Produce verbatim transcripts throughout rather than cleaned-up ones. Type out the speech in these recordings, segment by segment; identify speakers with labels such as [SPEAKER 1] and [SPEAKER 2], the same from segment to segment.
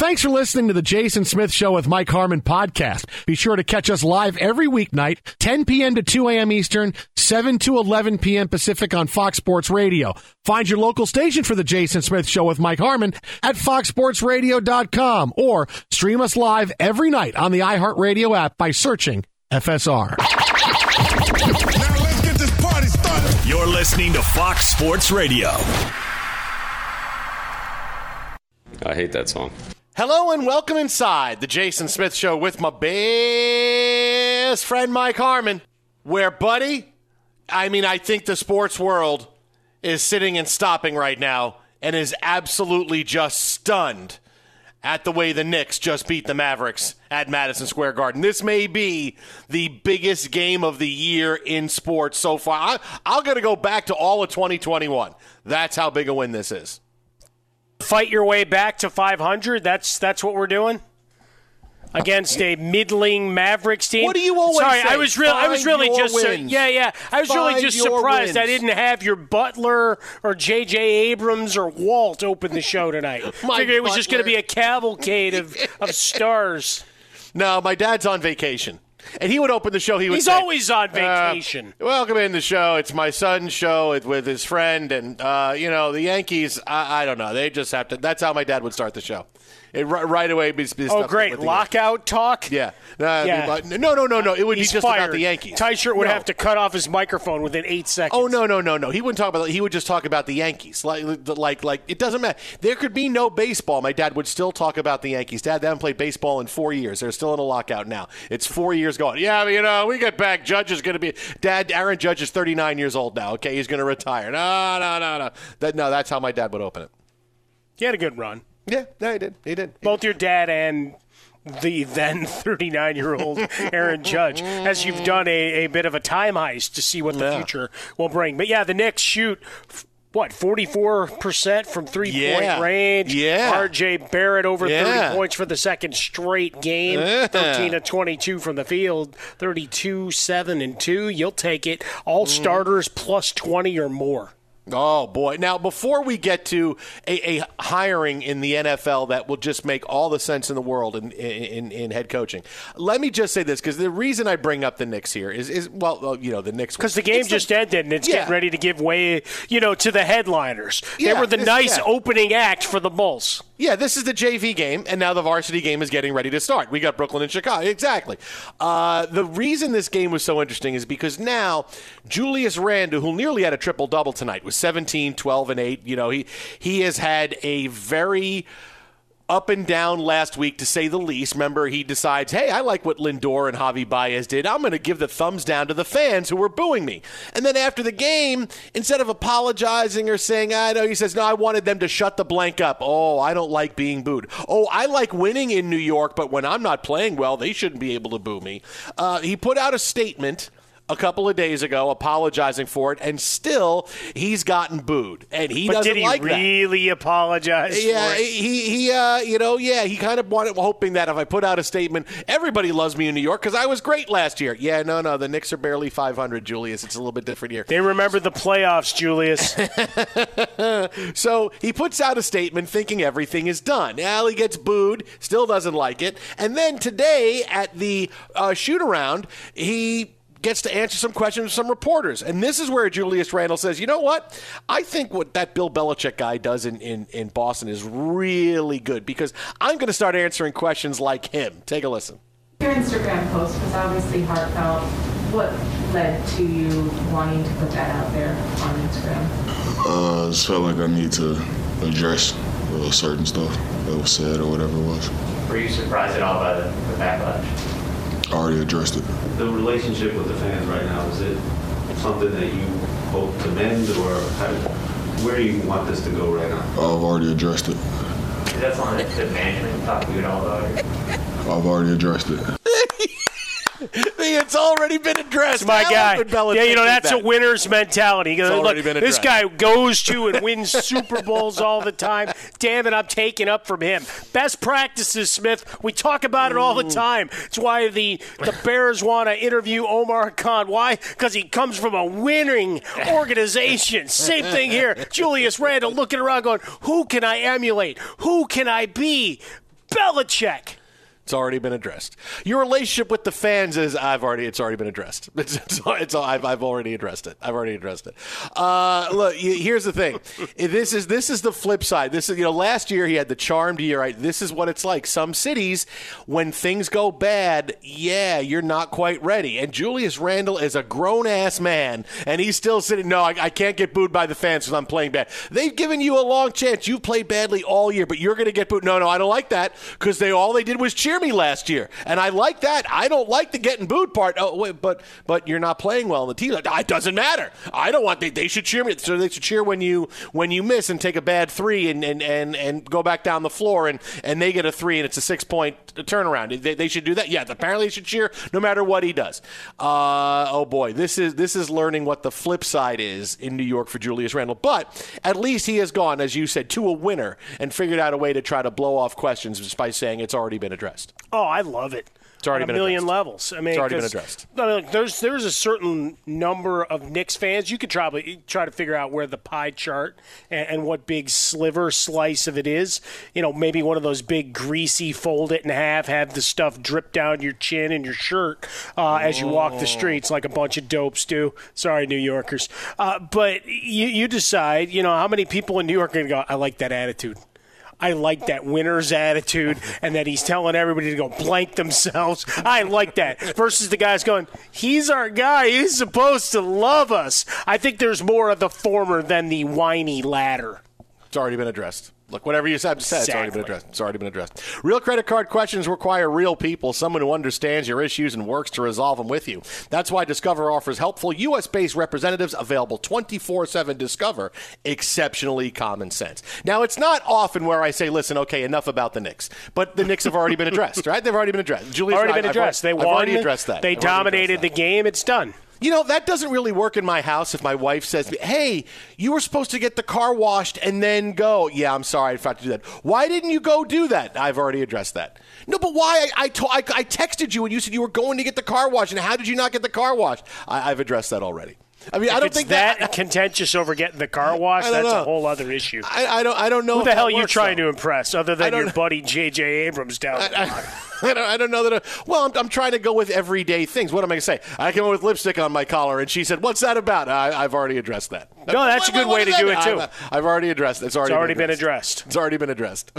[SPEAKER 1] Thanks for listening to the Jason Smith Show with Mike Harmon podcast. Be sure to catch us live every weeknight, ten p.m. to two a.m. Eastern, seven to eleven p.m. Pacific on Fox Sports Radio. Find your local station for the Jason Smith Show with Mike Harmon at fox sports radio dot com or stream us live every night on the iHeartRadio app by searching F S R.
[SPEAKER 2] Now let's get this party started.
[SPEAKER 3] You're listening to Fox Sports Radio.
[SPEAKER 4] I hate that song.
[SPEAKER 5] Hello and welcome inside the Jason Smith Show with my best friend Mike Harmon, where, buddy, I mean, I think the sports world is sitting and stopping right now and is absolutely just stunned at the way the Knicks just beat the Mavericks at Madison Square Garden. This may be the biggest game of the year in sports so far. I, I'm going to go back to all of twenty twenty-one. That's how big a win this is.
[SPEAKER 6] Fight your way back to five hundred. That's that's what we're doing against a middling Mavericks team.
[SPEAKER 5] What do you always
[SPEAKER 6] Sorry,
[SPEAKER 5] say?
[SPEAKER 6] I was really, I was really
[SPEAKER 5] Find your
[SPEAKER 6] just, uh,
[SPEAKER 5] wins.
[SPEAKER 6] yeah, yeah. I was
[SPEAKER 5] Find
[SPEAKER 6] really just
[SPEAKER 5] your
[SPEAKER 6] surprised I
[SPEAKER 5] wins.
[SPEAKER 6] didn't have your Butler or J J Abrams or Walt open the show tonight.
[SPEAKER 5] My
[SPEAKER 6] Figured it was just going to
[SPEAKER 5] Butler.
[SPEAKER 6] be a cavalcade of, of stars.
[SPEAKER 5] No, my dad's on vacation. And he would open the show. He would
[SPEAKER 6] He's
[SPEAKER 5] say,
[SPEAKER 6] always on vacation.
[SPEAKER 5] Uh, welcome in the show. It's my son's show with, with his friend. And, uh, you know, the Yankees, I, I don't know. They just have to. That's how my dad would start the show. It, right, right away. Be, be
[SPEAKER 6] Oh,
[SPEAKER 5] stuff
[SPEAKER 6] great.
[SPEAKER 5] with the
[SPEAKER 6] Lockout talk?
[SPEAKER 5] Yeah. Uh,
[SPEAKER 6] Yeah.
[SPEAKER 5] No, no, no, no. It would
[SPEAKER 6] He's
[SPEAKER 5] be just
[SPEAKER 6] fired.
[SPEAKER 5] about the Yankees.
[SPEAKER 6] Ty Shirt would
[SPEAKER 5] No.
[SPEAKER 6] have to cut off his microphone within eight seconds.
[SPEAKER 5] Oh, no, no, no, no. He wouldn't talk about that. He would just talk about the Yankees. Like, like, like it doesn't matter. There could be no baseball. My dad would still talk about the Yankees. Dad, they haven't played baseball in four years. They're still in a lockout now. It's four years going. Yeah, but, you know, we get back. Judge is going to be – Dad, Aaron Judge is thirty-nine years old now, okay? He's going to retire. No, no, no, no. That, no, that's how my dad would open it.
[SPEAKER 6] He had a good run.
[SPEAKER 5] Yeah, no, he did. He did.
[SPEAKER 6] Both your dad and the then thirty-nine-year-old Aaron Judge, as you've done a, a bit of a time heist to see what the
[SPEAKER 5] Yeah.
[SPEAKER 6] future will bring. But, yeah, the Knicks shoot, what, forty-four percent from three-point
[SPEAKER 5] Yeah.
[SPEAKER 6] range.
[SPEAKER 5] Yeah.
[SPEAKER 6] R J Barrett over
[SPEAKER 5] Yeah.
[SPEAKER 6] thirty points for the second straight game.
[SPEAKER 5] Yeah.
[SPEAKER 6] thirteen of twenty-two from the field, thirty-two, seven, and two. You'll take it. All starters plus twenty or more.
[SPEAKER 5] Oh, boy. Now, before we get to a, a hiring in the N F L that will just make all the sense in the world in, in, in head coaching, let me just say this, because the reason I bring up the Knicks here is, is well, you know, the Knicks.
[SPEAKER 6] Because the game
[SPEAKER 5] it's
[SPEAKER 6] just
[SPEAKER 5] the,
[SPEAKER 6] ended, and it's
[SPEAKER 5] Yeah.
[SPEAKER 6] getting ready to give way, you know, to the headliners.
[SPEAKER 5] Yeah,
[SPEAKER 6] they were the
[SPEAKER 5] it's-
[SPEAKER 6] nice
[SPEAKER 5] yeah.
[SPEAKER 6] opening act for the Bulls.
[SPEAKER 5] Yeah, this is the J V game, and now the varsity game is getting ready to start. We got Brooklyn and Chicago. Exactly. Uh, the reason this game was so interesting is because now Julius Randle, who nearly had a triple-double tonight, was seventeen, twelve, and eight. You know, he, he has had a very up and down last week, to say the least. Remember, he decides, hey, I like what Lindor and Javi Baez did. I'm going to give the thumbs down to the fans who were booing me. And then after the game, instead of apologizing or saying, I know, he says, no, I wanted them to shut the blank up. Oh, I don't like being booed. Oh, I like winning in New York, but when I'm not playing well, they shouldn't be able to boo me. Uh, he put out a statement a couple of days ago apologizing for it, and still he's gotten booed, and he
[SPEAKER 6] But
[SPEAKER 5] doesn't
[SPEAKER 6] did he
[SPEAKER 5] like that.
[SPEAKER 6] really apologize
[SPEAKER 5] Yeah,
[SPEAKER 6] for it?
[SPEAKER 5] he he uh, you know, yeah, he kind of wanted, hoping that if I put out a statement, everybody loves me in New York because I was great last year. Yeah, no, no, the Knicks are barely five hundred, Julius. It's a little bit different here.
[SPEAKER 6] They remember the playoffs, Julius.
[SPEAKER 5] So he puts out a statement thinking everything is done. Allie gets booed, still doesn't like it, and then today at the uh, shoot-around, he gets to answer some questions from some reporters. And this is where Julius Randle says, you know what? I think what that Bill Belichick guy does in, in, in Boston is really good, because I'm going to start answering questions like him. Take a listen.
[SPEAKER 7] Your Instagram post was obviously heartfelt. What led to you wanting to put that out there on Instagram?
[SPEAKER 8] Uh, I just felt like I need to address uh, certain stuff that was said or whatever it was.
[SPEAKER 9] Were you surprised at all by the, the backlash?
[SPEAKER 8] I already addressed it.
[SPEAKER 10] The relationship with the fans right now, is it something that you hope to mend, or how, where do you want this to go right now?
[SPEAKER 8] I've already addressed it.
[SPEAKER 9] Is that something that the management talked to you at all about?
[SPEAKER 8] I've already addressed it.
[SPEAKER 5] It's already been addressed.
[SPEAKER 6] That's my
[SPEAKER 5] How
[SPEAKER 6] guy.
[SPEAKER 5] often Belichick
[SPEAKER 6] Yeah, you know,
[SPEAKER 5] did
[SPEAKER 6] that's
[SPEAKER 5] that?
[SPEAKER 6] a winner's mentality. He goes,
[SPEAKER 5] It's already
[SPEAKER 6] look,
[SPEAKER 5] been
[SPEAKER 6] this
[SPEAKER 5] addressed.
[SPEAKER 6] guy goes to and wins Super Bowls all the time. Damn it, I'm taking up from him. Best practices, Smith. We talk about it all the time. It's why the, the Bears want to interview Omar Khan. Why? Because he comes from a winning organization. Same thing here. Julius Randle looking around going, who can I emulate? Who can I be? Belichick.
[SPEAKER 5] It's already been addressed. Your relationship with the fans is I've already it's already been addressed. It's, it's, it's I've I've already addressed it. I've already addressed it. Uh, look, here's the thing. This is this is the flip side. This is you know last year he had the charmed year. Right? This is what it's like. Some cities, when things go bad, yeah, you're not quite ready. And Julius Randle is a grown ass man, and he's still sitting. No, I, I can't get booed by the fans because I'm playing bad. They've given you a long chance. You've played badly all year, but you're going to get booed. No, no, I don't like that because they all they did was cheer me last year, and I like that. I don't like the getting booed part. Oh, wait, but but you're not playing well in the team. It doesn't matter. I don't want they, they should cheer me. So they should cheer when you when you miss and take a bad three and and, and, and go back down the floor and, and they get a three and it's a six point turnaround. They, they should do that. Yeah, apparently they should cheer no matter what he does. Uh, oh boy, this is this is learning what the flip side is in New York for Julius Randle. But at least he has gone, as you said, to a winner and figured out a way to try to blow off questions just by saying it's already been addressed.
[SPEAKER 6] Oh, I love it.
[SPEAKER 5] It's already
[SPEAKER 6] on
[SPEAKER 5] been
[SPEAKER 6] a million
[SPEAKER 5] addressed.
[SPEAKER 6] levels. I mean,
[SPEAKER 5] it's already been addressed.
[SPEAKER 6] I mean, there's there's a certain number of Knicks fans. You could probably try to figure out where the pie chart and, and what big sliver slice of it is. You know, maybe one of those big greasy, fold it in half, have the stuff drip down your chin and your shirt uh, as you walk the streets like a bunch of dopes do. Sorry, New Yorkers. Uh, but you, you decide, you know, how many people in New York are going to go, I like that attitude. I like that winner's attitude and that he's telling everybody to go blank themselves. I like that. Versus the guys going, he's our guy. He's supposed to love us. I think there's more of the former than the whiny latter.
[SPEAKER 5] It's already been addressed. Look, whatever you said,
[SPEAKER 6] exactly.
[SPEAKER 5] it's already been addressed. It's already been addressed. Real credit card questions require real people, someone who understands your issues and works to resolve them with you. That's why Discover offers helpful U S-based representatives available twenty-four seven. Discover, exceptionally common sense. Now, it's not often where I say, listen, okay, enough about the Knicks. But the Knicks have already been addressed, right? They've already been addressed. Julius,
[SPEAKER 6] already
[SPEAKER 5] I,
[SPEAKER 6] been addressed.
[SPEAKER 5] I've,
[SPEAKER 6] they
[SPEAKER 5] I've
[SPEAKER 6] won.
[SPEAKER 5] already addressed that.
[SPEAKER 6] They
[SPEAKER 5] I've
[SPEAKER 6] dominated the game. It's done.
[SPEAKER 5] You know, that doesn't really work in my house if my wife says, hey, you were supposed to get the car washed and then go. Yeah, I'm sorry, I forgot to do that. Why didn't you go do that? I've already addressed that. No, but why? I, I, to, I, I texted you and you said you were going to get the car washed, and how did you not get the car washed? I, I've addressed that already. I mean,
[SPEAKER 6] if
[SPEAKER 5] I don't
[SPEAKER 6] it's
[SPEAKER 5] think
[SPEAKER 6] that,
[SPEAKER 5] that
[SPEAKER 6] contentious over getting the car washed, that's
[SPEAKER 5] know.
[SPEAKER 6] a whole other issue.
[SPEAKER 5] I, I don't. I don't know.
[SPEAKER 6] Who the hell are you
[SPEAKER 5] works,
[SPEAKER 6] trying
[SPEAKER 5] though.
[SPEAKER 6] to impress, other than your
[SPEAKER 5] know.
[SPEAKER 6] buddy J J Abrams down the
[SPEAKER 5] I,
[SPEAKER 6] block?
[SPEAKER 5] I, I, don't, I don't know that. I, well, I'm, I'm trying to go with everyday things. What am I going to say? I came up with lipstick on my collar, and she said, "What's that about?" I, I've already addressed that.
[SPEAKER 6] No, that's
[SPEAKER 5] what,
[SPEAKER 6] a good
[SPEAKER 5] what,
[SPEAKER 6] way
[SPEAKER 5] what
[SPEAKER 6] to do
[SPEAKER 5] that?
[SPEAKER 6] it too.
[SPEAKER 5] I've, I've already addressed. It's already,
[SPEAKER 6] it's already
[SPEAKER 5] been,
[SPEAKER 6] been
[SPEAKER 5] addressed.
[SPEAKER 6] addressed.
[SPEAKER 5] It's already been addressed.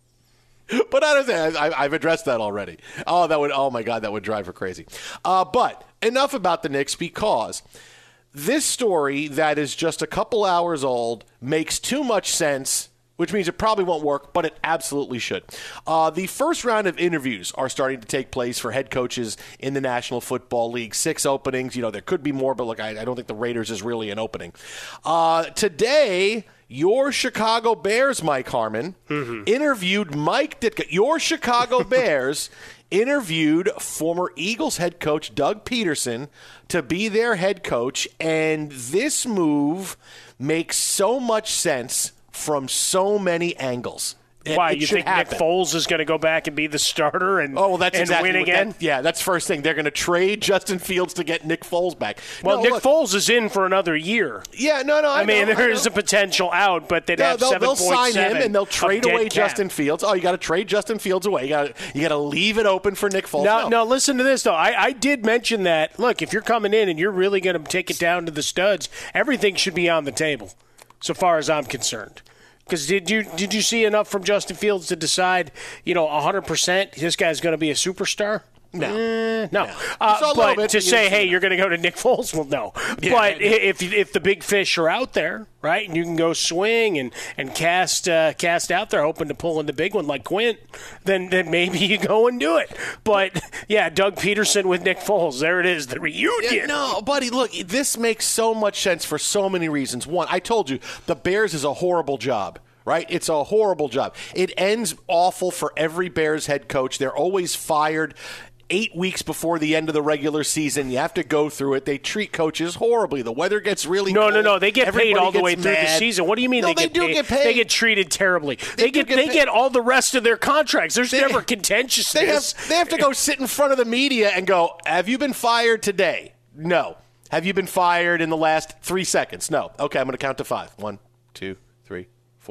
[SPEAKER 5] But I don't think I, I've addressed that already. Oh, that would. Oh my God, that would drive her crazy. Uh, but enough about the Knicks, because this story that is just a couple hours old makes too much sense, which means it probably won't work, but it absolutely should. Uh, the first round of interviews are starting to take place for head coaches in the National Football League. Six openings. You know, there could be more, but look, I, I don't think the Raiders is really an opening. Uh, today, your Chicago Bears, Mike Harmon, mm-hmm. interviewed Mike Ditka. Your Chicago Bears interviewed former Eagles head coach Doug Peterson to be their head coach, and this move makes so much sense from so many angles. It,
[SPEAKER 6] Why,
[SPEAKER 5] it
[SPEAKER 6] you
[SPEAKER 5] should
[SPEAKER 6] think
[SPEAKER 5] happen.
[SPEAKER 6] Nick Foles is going to go back and be the starter and,
[SPEAKER 5] oh, well, that's
[SPEAKER 6] and
[SPEAKER 5] exactly
[SPEAKER 6] win
[SPEAKER 5] what
[SPEAKER 6] again?
[SPEAKER 5] That, yeah, that's first thing. They're going to trade Justin Fields to get Nick Foles back.
[SPEAKER 6] Well,
[SPEAKER 5] no,
[SPEAKER 6] Nick
[SPEAKER 5] look,
[SPEAKER 6] Foles is in for another year.
[SPEAKER 5] Yeah, no, no. I,
[SPEAKER 6] I mean,
[SPEAKER 5] know,
[SPEAKER 6] there
[SPEAKER 5] I
[SPEAKER 6] is
[SPEAKER 5] know.
[SPEAKER 6] a potential out, but they'd
[SPEAKER 5] No,
[SPEAKER 6] have
[SPEAKER 5] they'll,
[SPEAKER 6] seven
[SPEAKER 5] they'll
[SPEAKER 6] point seven.
[SPEAKER 5] sign him and they'll trade
[SPEAKER 6] of dead
[SPEAKER 5] away
[SPEAKER 6] cap.
[SPEAKER 5] Justin Fields. Oh, you got to trade Justin Fields away. You got you got to leave it open for Nick Foles.
[SPEAKER 6] Now,
[SPEAKER 5] no.
[SPEAKER 6] now, listen to this, though. I, I did mention that, look, if you're coming in and you're really going to take it down to the studs, everything should be on the table, so far as I'm concerned. Because did you did you see enough from Justin Fields to decide, you know, one hundred percent this guy's going to be a superstar?
[SPEAKER 5] No.
[SPEAKER 6] Eh, no.
[SPEAKER 5] no.
[SPEAKER 6] Uh, but
[SPEAKER 5] bit,
[SPEAKER 6] to
[SPEAKER 5] but
[SPEAKER 6] say,
[SPEAKER 5] you
[SPEAKER 6] hey, you're going to go to Nick Foles, well, no.
[SPEAKER 5] Yeah,
[SPEAKER 6] but
[SPEAKER 5] yeah.
[SPEAKER 6] if if the big fish are out there, right, and you can go swing and, and cast uh, cast out there hoping to pull in the big one like Quint, then, then maybe you go and do it. But, yeah, Doug Peterson with Nick Foles, there it is, the reunion.
[SPEAKER 5] Yeah, no, buddy, look, this makes so much sense for so many reasons. One, I told you, the Bears is a horrible job. Right? It's a horrible job. It ends awful for every Bears head coach. They're always fired eight weeks before the end of the regular season. You have to go through it. They treat coaches horribly. The weather gets really
[SPEAKER 6] no,
[SPEAKER 5] cold.
[SPEAKER 6] No, no, no. They get
[SPEAKER 5] Everybody
[SPEAKER 6] paid all the
[SPEAKER 5] gets
[SPEAKER 6] way through
[SPEAKER 5] mad.
[SPEAKER 6] the season. What do you mean
[SPEAKER 5] no,
[SPEAKER 6] they,
[SPEAKER 5] they
[SPEAKER 6] get,
[SPEAKER 5] do
[SPEAKER 6] paid?
[SPEAKER 5] get paid?
[SPEAKER 6] They get treated terribly.
[SPEAKER 5] They,
[SPEAKER 6] they get,
[SPEAKER 5] get
[SPEAKER 6] they
[SPEAKER 5] paid.
[SPEAKER 6] get all the rest of their contracts. There's
[SPEAKER 5] They-
[SPEAKER 6] never contentiousness.
[SPEAKER 5] They have, they have to go sit in front of the media and go, have you been fired today? No. Have you been fired in the last three seconds? No. Okay, I'm going to count to five. One, two, three, four.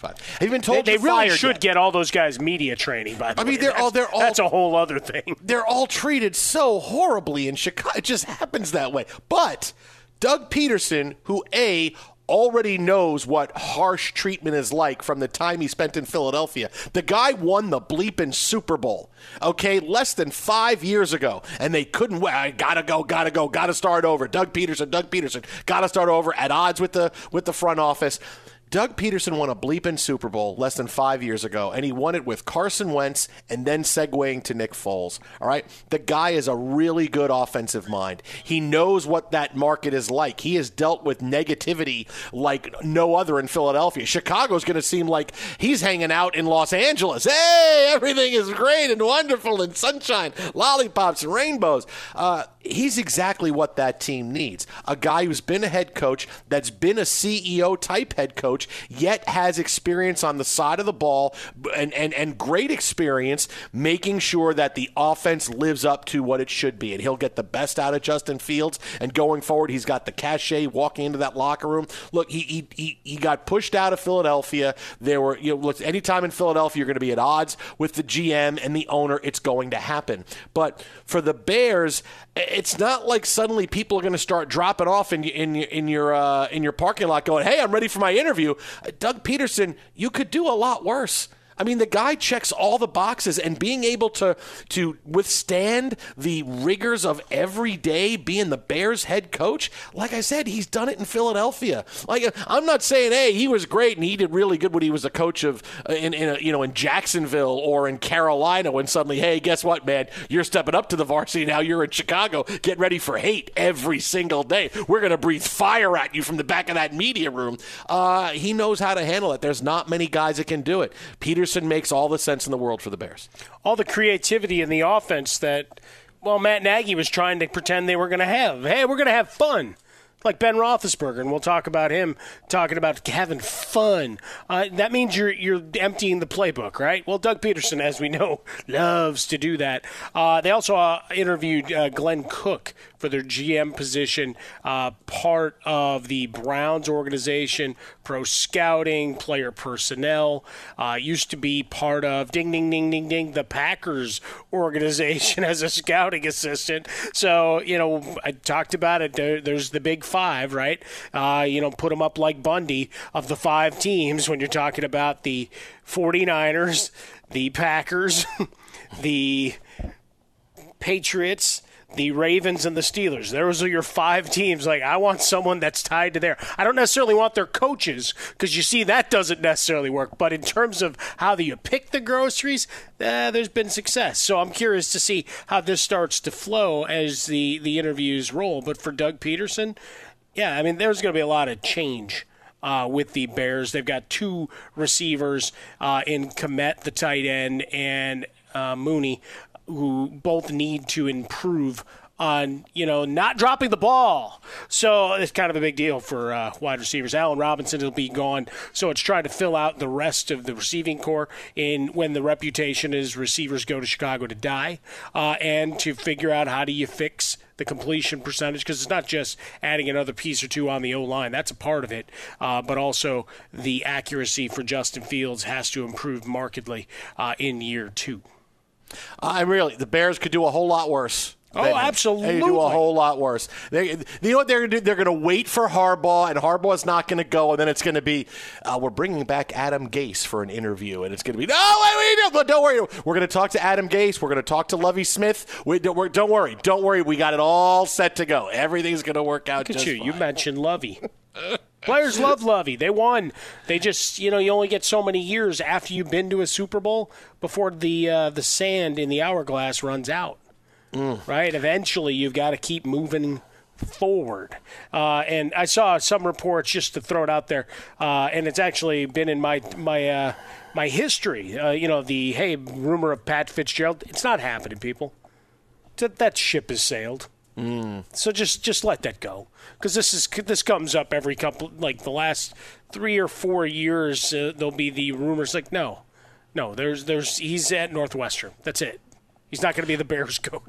[SPEAKER 5] But have you been told
[SPEAKER 6] they, they really
[SPEAKER 5] fired
[SPEAKER 6] should
[SPEAKER 5] yet?
[SPEAKER 6] get all those guys media training? By the
[SPEAKER 5] I
[SPEAKER 6] way,
[SPEAKER 5] mean, they're
[SPEAKER 6] that's,
[SPEAKER 5] all they're all
[SPEAKER 6] that's a whole other thing.
[SPEAKER 5] They're all treated so horribly in Chicago. It just happens that way. But Doug Peterson, who a already knows what harsh treatment is like from the time he spent in Philadelphia. The guy won the bleeping Super Bowl, okay, less than five years ago, and they couldn't win. I gotta go, gotta go, gotta start over. Doug Peterson, Doug Peterson, gotta start over at odds with the with the front office. Doug Peterson won a bleeping Super Bowl less than five years ago, and he won it with Carson Wentz and then segueing to Nick Foles. All right? The guy is a really good offensive mind. He knows what that market is like. He has dealt with negativity like no other in Philadelphia. Chicago's going to seem like he's hanging out in Los Angeles. Hey, everything is great and wonderful and sunshine, lollipops and rainbows. Uh, he's exactly what that team needs. A guy who's been a head coach, that's been a C E O-type head coach, yet has experience on the side of the ball and, and, and great experience making sure that the offense lives up to what it should be. And he'll get the best out of Justin Fields. And going forward, he's got the cachet walking into that locker room. Look, he he he, he got pushed out of Philadelphia. There were, you know, look, anytime in Philadelphia, you're going to be at odds with the G M and the owner. It's going to happen. But for the Bears, it's not like suddenly people are going to start dropping off in in in your uh, in your parking lot, going, "Hey, I'm ready for my interview." Doug Peterson, you could do a lot worse. I mean, the guy checks all the boxes, and being able to to withstand the rigors of every day being the Bears head coach, like I said, he's done it in Philadelphia. Like, I'm not saying, hey, he was great and he did really good when he was a coach of uh, in, in a, you know in Jacksonville or in Carolina, when suddenly, hey, guess what, man, you're stepping up to the varsity now. You're in Chicago. Get ready for hate every single day. We're going to breathe fire at you from the back of that media room. Uh, he knows how to handle it. There's not many guys that can do it. Peter Peterson makes all the sense in the world for the Bears.
[SPEAKER 6] All the creativity in the offense that, well, Matt Nagy was trying to pretend they were going to have. Hey, we're going to have fun. Like Ben Roethlisberger, and we'll talk about him talking about having fun. Uh, that means you're you're emptying the playbook, right? Well, Doug Peterson, as we know, loves to do that. Uh, they also uh, interviewed uh, Glenn Cook for their G M position, uh, part of the Browns organization, pro scouting, player personnel. Uh, used to be part of, ding, ding, ding, ding, ding, the Packers organization as a scouting assistant. So, you know, I talked about it. There, there's the big five, right? Uh, you know, put them up like Bundy of the five teams when you're talking about the 49ers, the Packers, the Patriots, the Ravens, and the Steelers. Those are your five teams. Like, I want someone that's tied to there. I don't necessarily want their coaches, because you see that doesn't necessarily work. But in terms of how do you pick the groceries, uh, there's been success. So I'm curious to see how this starts to flow as the, the interviews roll. But for Doug Peterson, yeah, I mean, there's going to be a lot of change Uh, with the Bears. They've got two receivers uh, in Kmet, the tight end, and uh, Mooney, who both need to improve on, you know, not dropping the ball. So it's kind of a big deal for uh, wide receivers. Allen Robinson will be gone, so it's trying to fill out the rest of the receiving core in when the reputation is receivers go to Chicago to die, uh, and to figure out how do you fix the completion percentage, because it's not just adding another piece or two on the O-line. That's a part of it, uh, but also the accuracy for Justin Fields has to improve markedly uh, in year two.
[SPEAKER 5] I uh, really, the Bears could do a whole lot worse.
[SPEAKER 6] Oh, absolutely.
[SPEAKER 5] They do a whole lot worse. They, you know what they're going to do? They're going to wait for Harbaugh, and Harbaugh's not going to go, and then it's going to be, uh, we're bringing back Adam Gase for an interview, and it's going to be, no, wait, wait, no, don't worry. We're going to talk to Adam Gase. We're going to talk to Lovie Smith. We, don't, we're, don't worry. Don't worry. We got it all set to go. Everything's going to work out
[SPEAKER 6] Look at
[SPEAKER 5] just
[SPEAKER 6] you.
[SPEAKER 5] fine.
[SPEAKER 6] You mentioned Lovie. Players love Lovie. They won. They just, you know, you only get so many years after you've been to a Super Bowl before the uh, the sand in the hourglass runs out. Mm. Right? Eventually, you've got to keep moving forward. Uh, and I saw some reports, just to throw it out there, uh, and it's actually been in my my uh, my history. Uh, you know, the, hey, rumor of Pat Fitzgerald. It's not happening, people. That, that ship has sailed. Mm. So just just let that go, because this is this comes up every couple, like the last three or four years. Uh, there'll be the rumors like, no, no, there's there's he's at Northwestern. That's it. He's not going to be the Bears coach.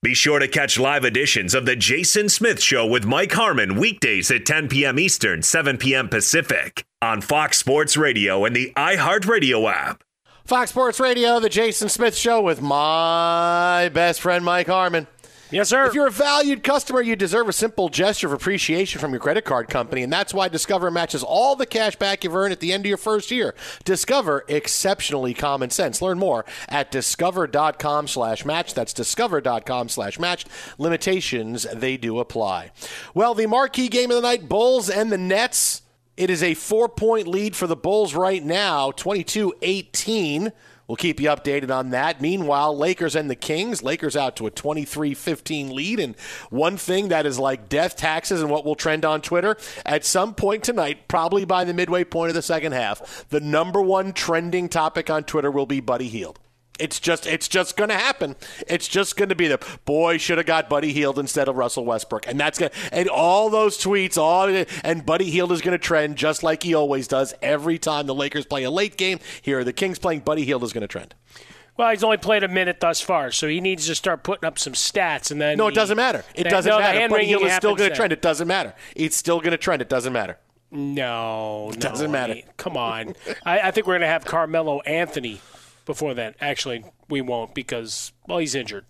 [SPEAKER 3] Be sure to catch live editions of The Jason Smith Show with Mike Harmon weekdays at ten p.m. Eastern, seven p.m. Pacific on Fox Sports Radio and the iHeartRadio app.
[SPEAKER 5] Fox Sports Radio, The Jason Smith Show with my best friend Mike Harmon.
[SPEAKER 6] Yes, sir.
[SPEAKER 5] If you're a valued customer, you deserve a simple gesture of appreciation from your credit card company, and that's why Discover matches all the cash back you've earned at the end of your first year. Discover, exceptionally common sense. Learn more at discover.com slash match. That's discover.com slash match. Limitations, they do apply. Well, the marquee game of the night, Bulls and the Nets. It is a four-point lead for the Bulls right now, twenty-two eighteen. We'll keep you updated on that. Meanwhile, Lakers and the Kings. Lakers out to a twenty-three fifteen lead. And one thing that is like death taxes and what will trend on Twitter, at some point tonight, probably by the midway point of the second half, the number one trending topic on Twitter will be Buddy Hield. It's just it's just going to happen. It's just going to be the boy should have got Buddy Hield instead of Russell Westbrook. And that's going and all those tweets, all and Buddy Hield is going to trend just like he always does every time the Lakers play a late game. Here are the Kings playing, Buddy Hield is going to trend.
[SPEAKER 6] Well, he's only played a minute thus far, so he needs to start putting up some stats. And then
[SPEAKER 5] No,
[SPEAKER 6] he,
[SPEAKER 5] it doesn't matter. It
[SPEAKER 6] the,
[SPEAKER 5] doesn't
[SPEAKER 6] no,
[SPEAKER 5] matter. Buddy Hield is still going to
[SPEAKER 6] then.
[SPEAKER 5] trend. It doesn't matter. It's still going to trend. It doesn't matter.
[SPEAKER 6] No,
[SPEAKER 5] it doesn't
[SPEAKER 6] no,
[SPEAKER 5] matter.
[SPEAKER 6] I mean, come on. I, I think we're going to have Carmelo Anthony before then. Actually, we won't because, well, he's injured.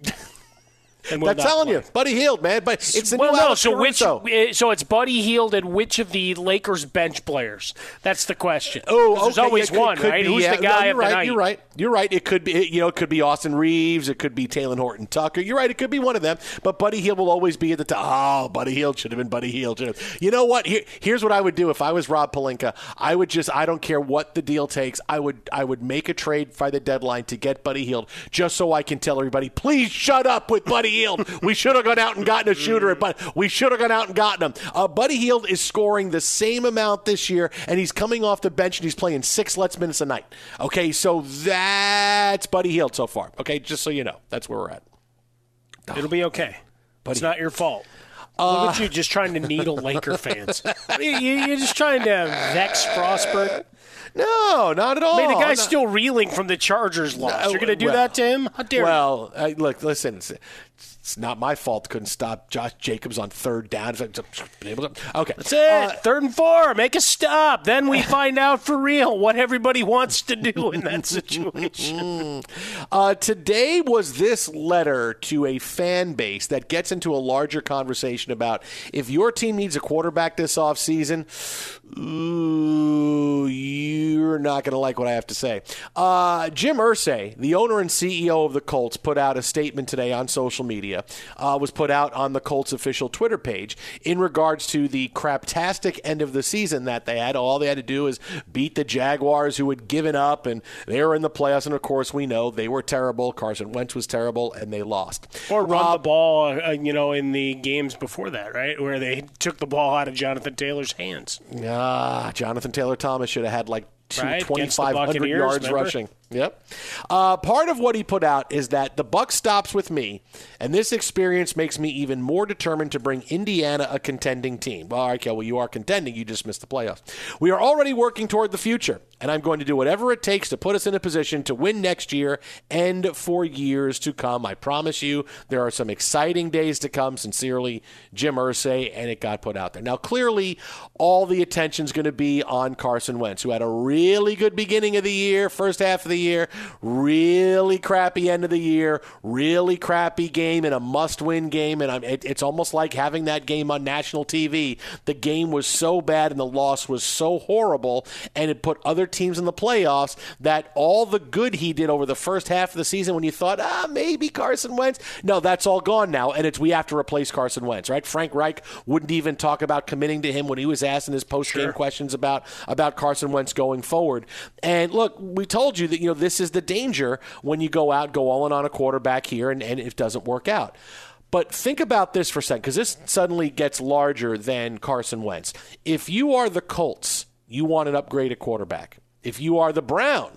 [SPEAKER 6] And
[SPEAKER 5] I'm telling you, Buddy Hield, man. But it's the
[SPEAKER 6] well,
[SPEAKER 5] new
[SPEAKER 6] no.
[SPEAKER 5] Alex
[SPEAKER 6] So which?
[SPEAKER 5] Caruso.
[SPEAKER 6] So it's Buddy Hield and which of the Lakers bench players? That's the question.
[SPEAKER 5] Oh,
[SPEAKER 6] there's
[SPEAKER 5] okay,
[SPEAKER 6] always
[SPEAKER 5] yeah, could,
[SPEAKER 6] one,
[SPEAKER 5] could
[SPEAKER 6] right?
[SPEAKER 5] Be,
[SPEAKER 6] Who's
[SPEAKER 5] yeah.
[SPEAKER 6] the guy
[SPEAKER 5] no, you're
[SPEAKER 6] of
[SPEAKER 5] right,
[SPEAKER 6] the night?
[SPEAKER 5] You're right. You're right. It could be. You know, it could be Austin Reeves. It could be Taylor Horton Tucker. You're right. It could be one of them. But Buddy Hield will always be at the top. Oh, Buddy Hield should have been Buddy Hield. You know what? Here, here's what I would do if I was Rob Pelinka. I would just. I don't care what the deal takes. I would. I would make a trade by the deadline to get Buddy Hield, just so I can tell everybody, please shut up with Buddy Hield. We should have gone out and gotten a shooter, but we should have gone out and gotten him. Uh, Buddy Hield is scoring the same amount this year, and he's coming off the bench, and he's playing six less minutes a night. Okay, so that's Buddy Hield so far. Okay, just so you know, that's where we're at.
[SPEAKER 6] It'll be okay.
[SPEAKER 5] Buddy.
[SPEAKER 6] It's not your fault.
[SPEAKER 5] Uh,
[SPEAKER 6] Look at you just trying to needle Laker fans. You- you- You're just trying to vex Frostberg.
[SPEAKER 5] No, not at all.
[SPEAKER 6] I mean, the guy's
[SPEAKER 5] No.
[SPEAKER 6] still reeling from the Chargers loss.
[SPEAKER 5] No,
[SPEAKER 6] You're going to do
[SPEAKER 5] well,
[SPEAKER 6] that to him? How dare
[SPEAKER 5] Well, uh, look, listen. It's, it's not my fault. Couldn't stop Josh Jacobs on third down. Okay,
[SPEAKER 6] That's it.
[SPEAKER 5] Uh,
[SPEAKER 6] Third and four. Make a stop. Then we find out for real what everybody wants to do in that situation.
[SPEAKER 5] Uh, today was this letter to a fan base that gets into a larger conversation about if your team needs a quarterback this offseason, ooh, you're not going to like what I have to say. Uh, Jim Irsay, the owner and C E O of the Colts, put out a statement today on social media, uh, was put out on the Colts official Twitter page in regards to the craptastic end of the season that they had. All they had to do is beat the Jaguars, who had given up, and they were in the playoffs, and of course we know they were terrible. Carson Wentz was terrible, and they lost.
[SPEAKER 6] Or run
[SPEAKER 5] Uh,
[SPEAKER 6] the ball, uh, you know, in the games before that, right? Where they took the ball out of Jonathan Taylor's hands.
[SPEAKER 5] Ah, Jonathan Taylor Thomas should have had like two,
[SPEAKER 6] Right, against the
[SPEAKER 5] twenty-five hundred
[SPEAKER 6] Buccaneers,
[SPEAKER 5] yards
[SPEAKER 6] remember?
[SPEAKER 5] rushing. Yep. Uh, part of what he put out is that the buck stops with me, and this experience makes me even more determined to bring Indiana a contending team. Well, all right, okay, well, you are contending. You just missed the playoffs. We are already working toward the future, and I'm going to do whatever it takes to put us in a position to win next year and for years to come. I promise you there are some exciting days to come. Sincerely, Jim Irsay, and it got put out there. Now, clearly, all the attention's going to be on Carson Wentz, who had a really good beginning of the year, first half of the year, really crappy end of the year, really crappy game, and a must-win game, and I'm, it, it's almost like having that game on national T V. The game was so bad and the loss was so horrible, and it put other teams in the playoffs, that all the good he did over the first half of the season when you thought, ah, maybe Carson Wentz, no, that's all gone now, and it's we have to replace Carson Wentz, right? Frank Reich wouldn't even talk about committing to him when he was asked in his post-game
[SPEAKER 6] Sure.
[SPEAKER 5] questions about, about Carson Wentz going forward. And look, we told you that, you know, this is the danger when you go out, go all in on a quarterback here, and, and it doesn't work out. But think about this for a second, because this suddenly gets larger than Carson Wentz. If you are the Colts, you want an upgraded quarterback. If you are the Browns,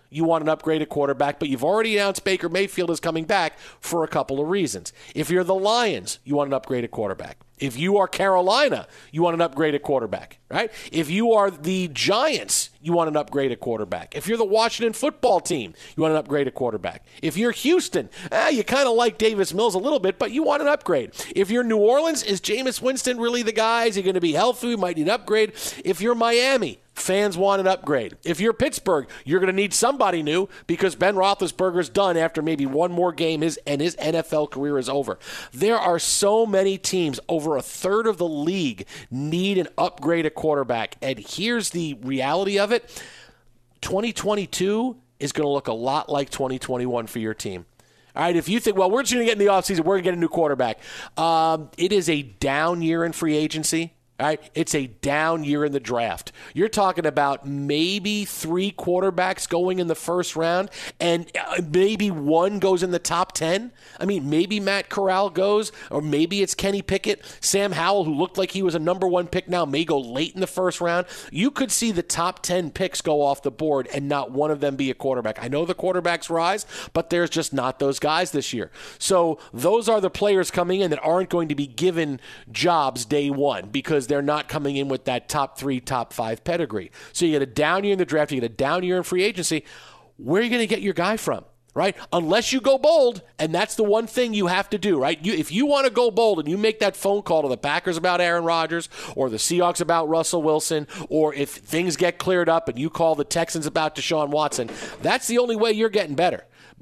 [SPEAKER 5] you want an upgraded quarterback, but you've already announced Baker Mayfield is coming back for a couple of reasons. If you're the Lions, you want an upgraded quarterback. If you are Carolina, you want an upgraded quarterback, right? If you are the Giants, you want an upgraded quarterback. If you're the Washington football team, you want an upgraded quarterback. If you're Houston, eh, you kind of like Davis Mills a little bit, but you want an upgrade. If you're New Orleans, is Jameis Winston really the guy? Is he going to be healthy? Might need an upgrade. If you're Miami, fans want an upgrade. If you're Pittsburgh, you're going to need somebody new because Ben Roethlisberger's done after maybe one more game his, and his N F L career is over. There are so many teams, over a third of the league, need an upgraded quarterback. And here's the reality of it. twenty twenty-two is going to look a lot like twenty twenty-one for your team. All right, if you think, well, we're just going to get in the offseason, we're going to get a new quarterback. Um, it is a down year in free agency. All right, it's a down year in the draft. You're talking about maybe three quarterbacks going in the first round, and maybe one goes in the top ten. I mean, maybe Matt Corral goes, or maybe it's Kenny Pickett. Sam Howell, who looked like he was a number one pick now, may go late in the first round. You could see the top ten picks go off the board and not one of them be a quarterback. I know the quarterbacks rise, but there's just not those guys this year. So those are the players coming in that aren't going to be given jobs day one because they're not coming in with that top three, top five pedigree. So you get a down year in the draft, you get a down year in free agency. Where are you going to get your guy from, right? Unless you go bold, and that's the one thing you have to do, right? You, if you want to go bold and you make that phone call to the Packers about Aaron Rodgers or the Seahawks about Russell Wilson, or if things get cleared up and you call the Texans about Deshaun Watson, that's the only way you're getting better.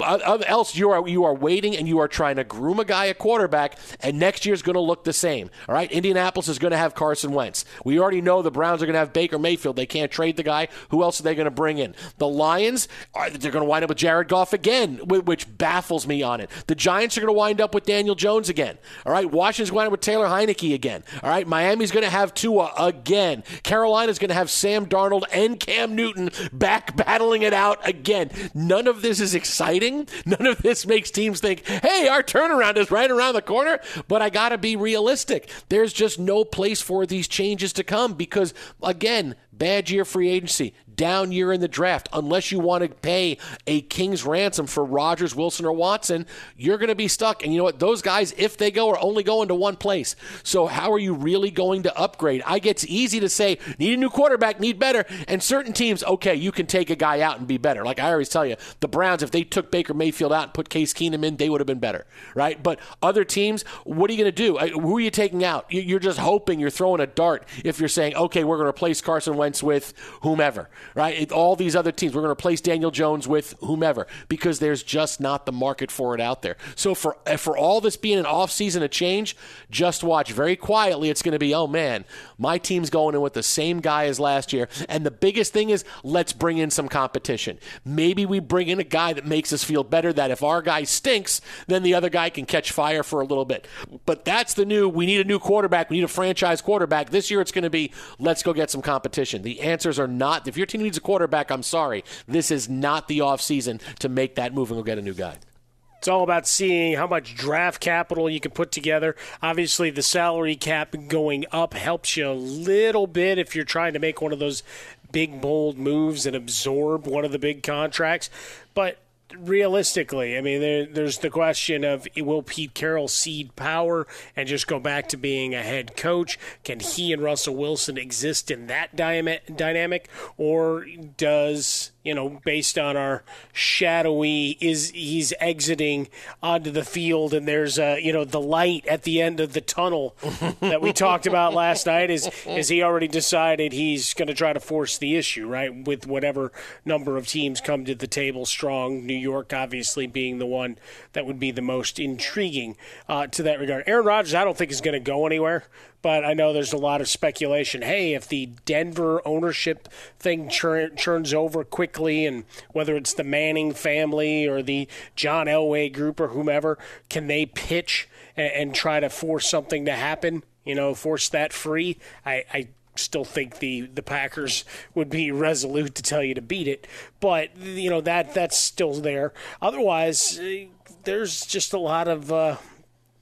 [SPEAKER 5] Else you are you are waiting and you are trying to groom a guy a quarterback, and next year's going to look the same. All right, Indianapolis is going to have Carson Wentz. We already know the Browns are going to have Baker Mayfield. They can't trade the guy. Who else are they going to bring in? The Lions, are, they're going to wind up with Jared Goff again, which baffles me on it. The Giants are going to wind up with Daniel Jones again. All right, Washington's going to wind up with Taylor Heineke again. All right, Miami's going to have Tua again. Carolina's going to have Sam Darnold and Cam Newton back battling it out again. None of this is exciting. None of this makes teams think, hey, our turnaround is right around the corner. But I got to be realistic. There's just no place for these changes to come because, again, bad year free agency, down year in the draft. Unless you want to pay a king's ransom for Rodgers, Wilson, or Watson, you're going to be stuck. And you know what? Those guys, if they go, are only going to one place. So how are you really going to upgrade? I get it's easy to say, need a new quarterback, need better. And certain teams, okay, you can take a guy out and be better. Like I always tell you, the Browns, if they took Baker Mayfield out and put Case Keenum in, they would have been better, right? But other teams, what are you going to do? Who are you taking out? You're just hoping, you're throwing a dart if you're saying, okay, we're going to replace Carson Wentz with whomever, right? All these other teams, we're going to replace Daniel Jones with whomever because there's just not the market for it out there. So for for all this being an offseason, a change, just watch very quietly. It's going to be, oh man, my team's going in with the same guy as last year. And the biggest thing is, let's bring in some competition. Maybe we bring in a guy that makes us feel better, that if our guy stinks, then the other guy can catch fire for a little bit. But that's the new, we need a new quarterback. We need a franchise quarterback. This year it's going to be, let's go get some competition. The answers are not, if your team needs a quarterback, I'm sorry. This is not the offseason to make that move and go get a new guy.
[SPEAKER 6] It's all about seeing how much draft capital you can put together. Obviously, the salary cap going up helps you a little bit if you're trying to make one of those big, bold moves and absorb one of the big contracts. But realistically, I mean, there, there's the question of, will Pete Carroll cede power and just go back to being a head coach? Can he and Russell Wilson exist in that dynamic? Or does, you know, based on our shadowy, is he's exiting onto the field and there's, a, you know, the light at the end of the tunnel that we talked about last night? Is, is he already decided he's going to try to force the issue, right, with whatever number of teams come to the table strong? New York obviously being the one that would be the most intriguing uh, to that regard. Aaron Rodgers, I don't think is going to go anywhere, but I know there's a lot of speculation. Hey, if the Denver ownership thing churn, churns over quickly, and whether it's the Manning family or the John Elway group or whomever, can they pitch and, and try to force something to happen? You know, force that free? I, I still think the, the Packers would be resolute to tell you to beat it, but you know that that's still there. Otherwise, there's just a lot of uh,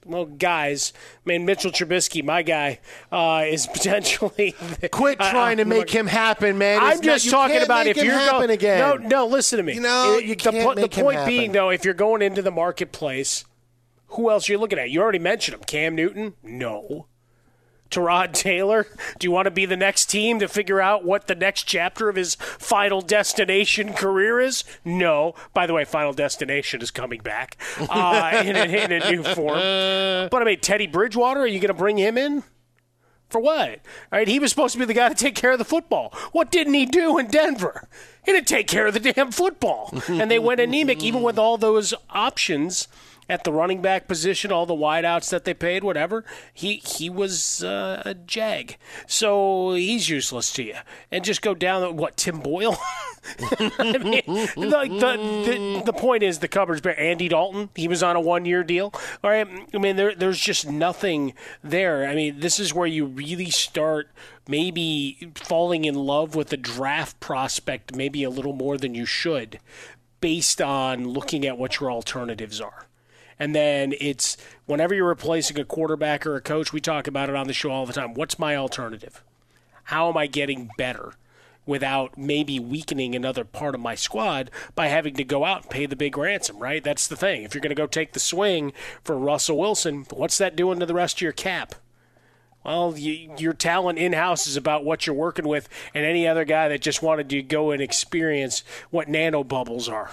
[SPEAKER 6] well, guys, I mean, Mitchell Trubisky, my guy, uh, is potentially.
[SPEAKER 5] Quit trying uh, to make him happen, man.
[SPEAKER 6] I'm
[SPEAKER 5] it's
[SPEAKER 6] just
[SPEAKER 5] not,
[SPEAKER 6] talking about if you're going
[SPEAKER 5] again.
[SPEAKER 6] No, no, listen to me.
[SPEAKER 5] You know, you
[SPEAKER 6] the,
[SPEAKER 5] can't
[SPEAKER 6] po-
[SPEAKER 5] make
[SPEAKER 6] the point
[SPEAKER 5] him
[SPEAKER 6] being, though, if you're going into the marketplace, who else are you looking at? You already mentioned him. Cam Newton? No. Tyrod Taylor? Do you want to be the next team to figure out what the next chapter of his Final Destination career is? No. By the way, Final Destination is coming back uh, in, a, in a new form. But, I mean, Teddy Bridgewater, are you going to bring him in? For what? All right, he was supposed to be the guy to take care of the football. What didn't he do in Denver? He didn't take care of the damn football. And they went anemic even with all those options at the running back position, all the wideouts that they paid, whatever. He he was uh, a jag. So he's useless to you. And just go down, what, Tim Boyle? I mean, the, the, the, the point is the cupboard's bare. Andy Dalton, he was on a one-year deal. All right, I mean, there there's just nothing there. I mean, this is where you really start maybe falling in love with the draft prospect maybe a little more than you should based on looking at what your alternatives are. And then it's whenever you're replacing a quarterback or a coach, we talk about it on the show all the time. What's my alternative? How am I getting better without maybe weakening another part of my squad by having to go out and pay the big ransom, right? That's the thing. If you're going to go take the swing for Russell Wilson, what's that doing to the rest of your cap? Well, you, your talent in-house is about what you're working with, and any other guy that just wanted to go and experience what nanobubbles are.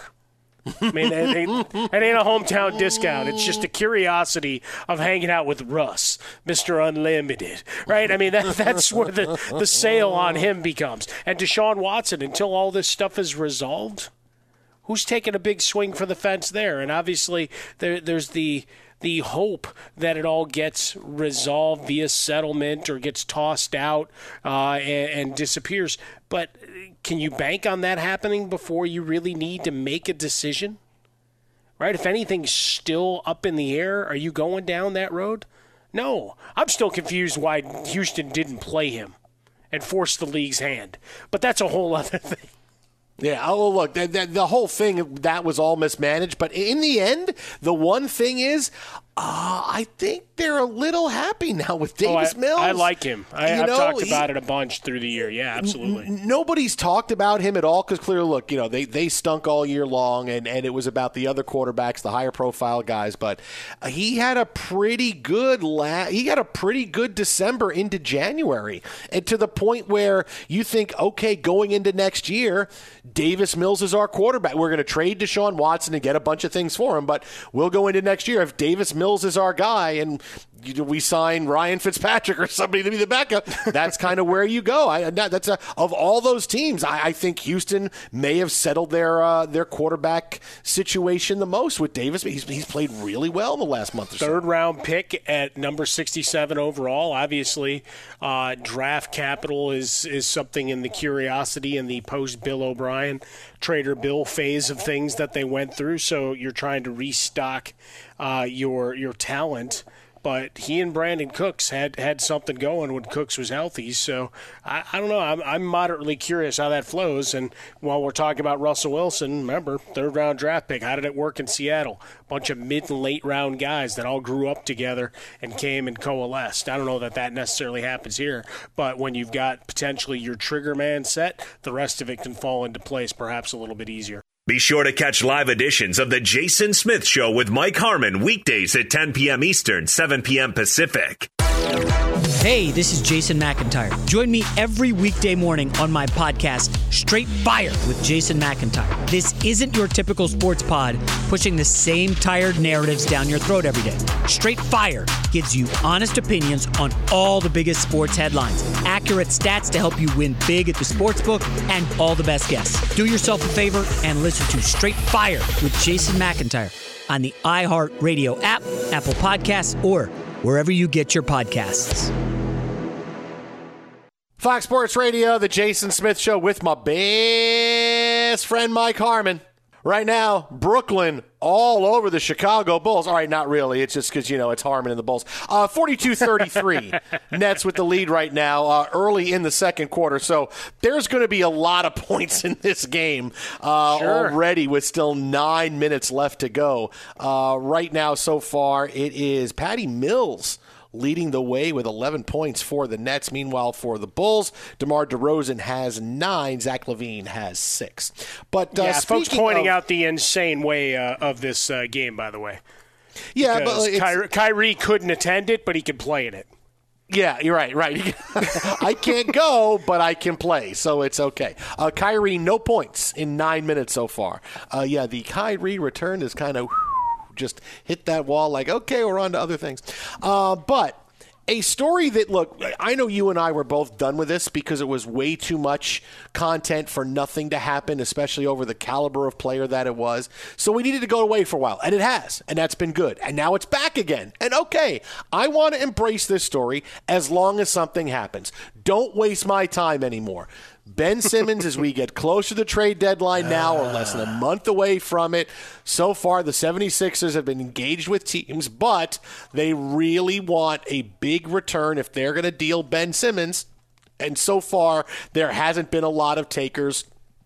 [SPEAKER 6] I mean, it ain't, it ain't a hometown discount. It's just a curiosity of hanging out with Russ, Mister Unlimited, right? I mean, that, that's where the, the sale on him becomes. And Deshaun Watson, until all this stuff is resolved, who's taking a big swing for the fence there? And obviously, there, there's the the hope that it all gets resolved via settlement or gets tossed out uh, and, and disappears. But can you bank on that happening before you really need to make a decision? Right? If anything's still up in the air, are you going down that road? No. I'm still confused why Houston didn't play him and force the league's hand. But that's a whole other thing.
[SPEAKER 5] Yeah, oh, look, the, the, the whole thing, that was all mismanaged. But in the end, the one thing is, uh, I think they're a little happy now with Davis
[SPEAKER 6] oh, I,
[SPEAKER 5] Mills.
[SPEAKER 6] I like him. I,
[SPEAKER 5] you
[SPEAKER 6] I've
[SPEAKER 5] know,
[SPEAKER 6] talked
[SPEAKER 5] he,
[SPEAKER 6] about it a bunch through the year. Yeah, absolutely.
[SPEAKER 5] N- nobody's talked about him at all because clearly, look, you know, they, they stunk all year long, and, and it was about the other quarterbacks, the higher profile guys. But uh, he had a pretty good la- he had a pretty good December into January, and to the point where you think, okay, going into next year, Davis Mills is our quarterback. We're going to trade Deshaun Watson and get a bunch of things for him, but we'll go into next year if Davis Mills is our guy and we sign Ryan Fitzpatrick or somebody to be the backup. That's kind of where you go. I, that's a, of all those teams, I, I think Houston may have settled their uh, their quarterback situation the most with Davis. He's, he's played really well in the last month or so.
[SPEAKER 6] Third round pick at number sixty-seven overall. Obviously, uh, draft capital is is something in the curiosity in the post Bill O'Brien, Trader Bill phase of things that they went through. So you're trying to restock uh, your your talent. But he and Brandon Cooks had, had something going when Cooks was healthy. So I, I don't know. I'm, I'm moderately curious how that flows. And while we're talking about Russell Wilson, remember, third round draft pick. How did it work in Seattle? Bunch of mid and late round guys that all grew up together and came and coalesced. I don't know that that necessarily happens here. But when you've got potentially your trigger man set, the rest of it can fall into place perhaps a little bit easier.
[SPEAKER 3] Be sure to catch live editions of The Jason Smith Show with Mike Harmon weekdays at ten p.m. Eastern, seven p.m. Pacific.
[SPEAKER 11] Hey, this is Jason McIntyre. Join me every weekday morning on my podcast, Straight Fire with Jason McIntyre. This isn't your typical sports pod pushing the same tired narratives down your throat every day. Straight Fire gives you honest opinions on all the biggest sports headlines, accurate stats to help you win big at the sportsbook, and all the best guests. Do yourself a favor and listen to Straight Fire with Jason McIntyre on the iHeartRadio app, Apple Podcasts, or wherever you get your podcasts.
[SPEAKER 5] Fox Sports Radio, the Jason Smith Show with my best friend Mike Harmon. Right now, Brooklyn all over the Chicago Bulls. All right, not really. It's just because, you know, it's Harmon and the Bulls. Uh, forty-two thirty-three, Nets with the lead right now, uh, early in the second quarter. So there's going to be a lot of points in this game uh,
[SPEAKER 6] Sure.
[SPEAKER 5] already with still nine minutes left to go. Uh, right now, so far, it is Patty Mills leading the way with eleven points for the Nets. Meanwhile, for the Bulls, DeMar DeRozan has nine. Zach LaVine has six. But uh,
[SPEAKER 6] yeah, folks
[SPEAKER 5] speaking
[SPEAKER 6] pointing
[SPEAKER 5] of,
[SPEAKER 6] out the insane way uh, of this uh, game, by the way.
[SPEAKER 5] Yeah,
[SPEAKER 6] Because
[SPEAKER 5] but it's,
[SPEAKER 6] Kyrie, Kyrie couldn't attend it, but he could play in it.
[SPEAKER 5] Yeah, you're right, right. I can't go, but I can play, so it's okay. Uh, Kyrie, no points in nine minutes so far. Uh, yeah, the Kyrie return is kind of just hit that wall like, okay, we're on to other things. Uh, but a story that, look, I know you and I were both done with this because it was way too much content for nothing to happen, especially over the caliber of player that it was. So we needed to go away for a while, and it has, and that's been good. And now it's back again. And okay, I want to embrace this story as long as something happens. Don't waste my time anymore. Ben Simmons, as we get closer to the trade deadline now, or less than a month away from it, so far the seventy-sixers have been engaged with teams, but they really want a big return if they're going to deal Ben Simmons. And so far, there hasn't been a lot of takers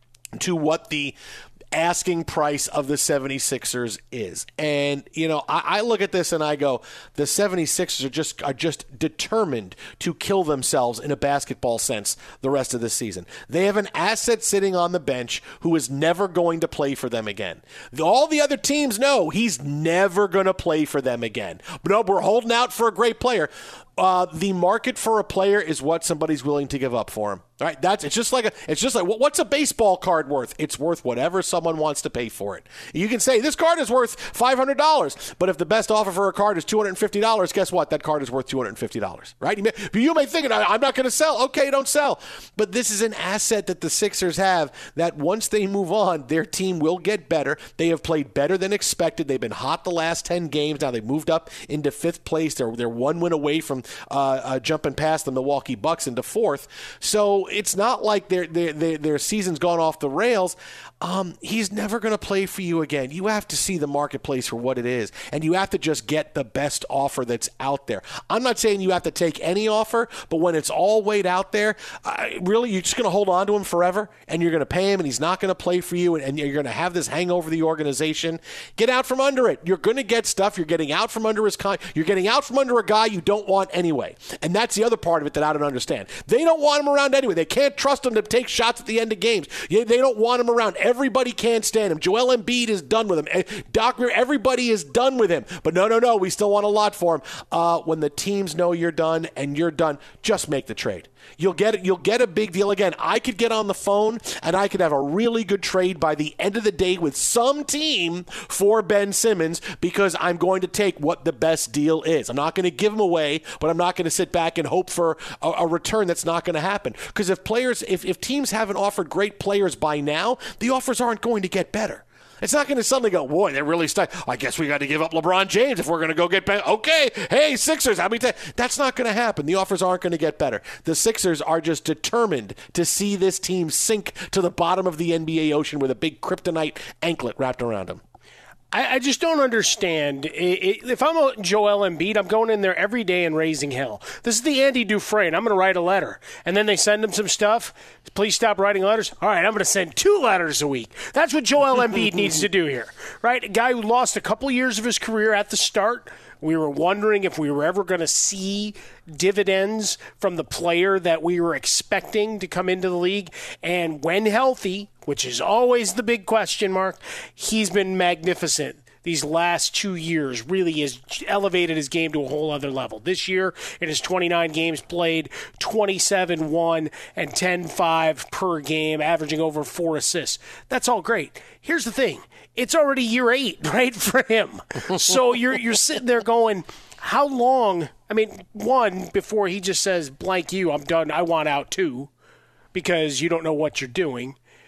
[SPEAKER 5] to what the asking price of the seventy-sixers is. And, you know, I, I look at this and I go, the seventy-sixers are just are just determined to kill themselves in a basketball sense the rest of the season. They have an asset sitting on the bench who is never going to play for them again. All the other teams know he's never going to play for them again. But no, we're holding out for a great player. Uh, the market for a player is what somebody's willing to give up for him. All right, that's it's just like a it's just like what's a baseball card worth? It's worth whatever someone wants to pay for it. You can say this card is worth five hundred dollars, but if the best offer for a card is two hundred fifty dollars, guess what? That card is worth two hundred fifty dollars, right? You may, you may think, I'm not going to sell. Okay, don't sell. But this is an asset that the Sixers have that once they move on, their team will get better. They have played better than expected. They've been hot the last ten games. Now they've moved up into fifth place. They're they're one win away from uh, uh, jumping past the Milwaukee Bucks into fourth. So it's not like their their their, their season's gone off the rails. Um, he's never going to play for you again. You have to see the marketplace for what it is, and you have to just get the best offer that's out there. I'm not saying you have to take any offer, but when it's all weighed out there, uh, really, you're just going to hold on to him forever, and you're going to pay him, and he's not going to play for you, and, and you're going to have this hang over the organization. Get out from under it. You're going to get stuff. You're getting out from under his con- You're getting out from under a guy you don't want anyway, and that's the other part of it that I don't understand. They don't want him around anyway. They can't trust him to take shots at the end of games. They don't want him around. Everybody can't stand him. Joel Embiid is done with him. Doc, everybody is done with him. But no, no, no. We still want a lot for him. Uh, when the teams know you're done and you're done, just make the trade. You'll get it. You'll get a big deal. Again, I could get on the phone and I could have a really good trade by the end of the day with some team for Ben Simmons because I'm going to take what the best deal is. I'm not going to give him away, but I'm not going to sit back and hope for a, a return that's not going to happen. Because if players, if, if teams haven't offered great players by now, the offers aren't going to get better. It's not going to suddenly go, boy, they're really stuck. I guess we got to give up LeBron James if we're going to go get better. Okay, hey, Sixers, how many times? That's not going to happen. The offers aren't going to get better. The Sixers are just determined to see this team sink to the bottom of the N B A ocean with a big kryptonite anklet wrapped around them.
[SPEAKER 6] I, I just don't understand. It, it, if I'm a Joel Embiid, I'm going in there every day and raising hell. This is the Andy Dufresne. I'm going to write a letter. And then they send him some stuff. Please stop writing letters. All right, I'm going to send two letters a week. That's what Joel Embiid needs to do here, right? A guy who lost a couple years of his career at the start. We were wondering if we were ever going to see dividends from the player that we were expecting to come into the league. And when healthy, which is always the big question mark, he's been magnificent. These last two years really has elevated his game to a whole other level. This year, in his twenty-nine games played, twenty-seven one and ten five per game, averaging over four assists. That's all great. Here's the thing. It's already year eight, right, for him. So you're you're sitting there going, how long? I mean, one, before he just says, blank you, I'm done, I want out too, because you don't know what you're doing.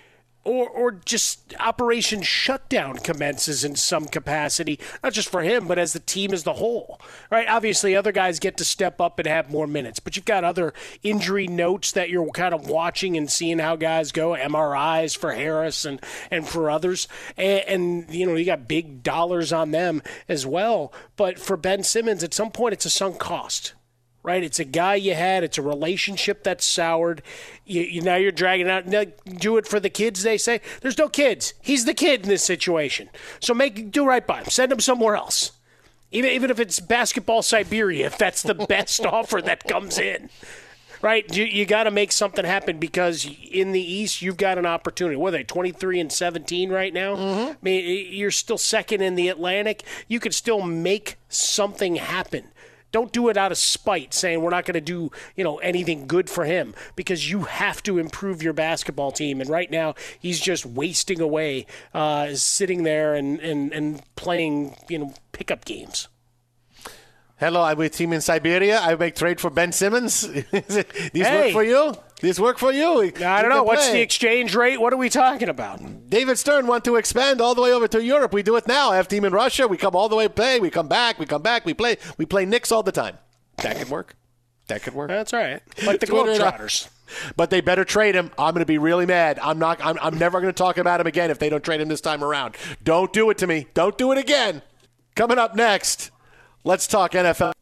[SPEAKER 6] or or just Operation Shutdown commences in some capacity, not just for him, but as the team as the whole, right? Obviously, other guys get to step up and have more minutes, but you've got other injury notes that you're kind of watching and seeing how guys go, M R Is for Harris and, and for others, and, and you know, you got big dollars on them as well. But for Ben Simmons, at some point, it's a sunk cost. Right, it's a guy you had. It's a relationship that's soured. You, you now you're dragging it out. Now, do it for the kids. They say there's no kids. He's the kid in this situation. So make do right by him. Send him somewhere else. Even even if it's Basketball Siberia, if that's the best offer that comes in. Right, you, you got to make something happen because in the East you've got an opportunity. What are they, twenty-three and seventeen right now? Mm-hmm. I mean, you're still second in the Atlantic. You could still make something happen. Don't do it out of spite, saying we're not going to do, you know, anything good for him, because you have to improve your basketball team. And right now, he's just wasting away, uh, sitting there and, and, and playing, you know, pickup games.
[SPEAKER 5] Hello, I'm with Team in Siberia. I make trade for Ben Simmons. These
[SPEAKER 6] hey.
[SPEAKER 5] work for you? These work for you? We,
[SPEAKER 6] I don't know. What's play. the exchange rate? What are we talking about?
[SPEAKER 5] David Stern want to expand all the way over to Europe. We do it now. I have team in Russia. We come all the way play. We come back. We come back. We play. We play Knicks all the time. That could work. That could work.
[SPEAKER 6] That's all right. Like the Globetrotters.
[SPEAKER 5] But they better trade him. I'm going to be really mad. I'm not. I'm, I'm never going to talk about him again if they don't trade him this time around. Don't do it to me. Don't do it again. Coming up next, let's talk N F L.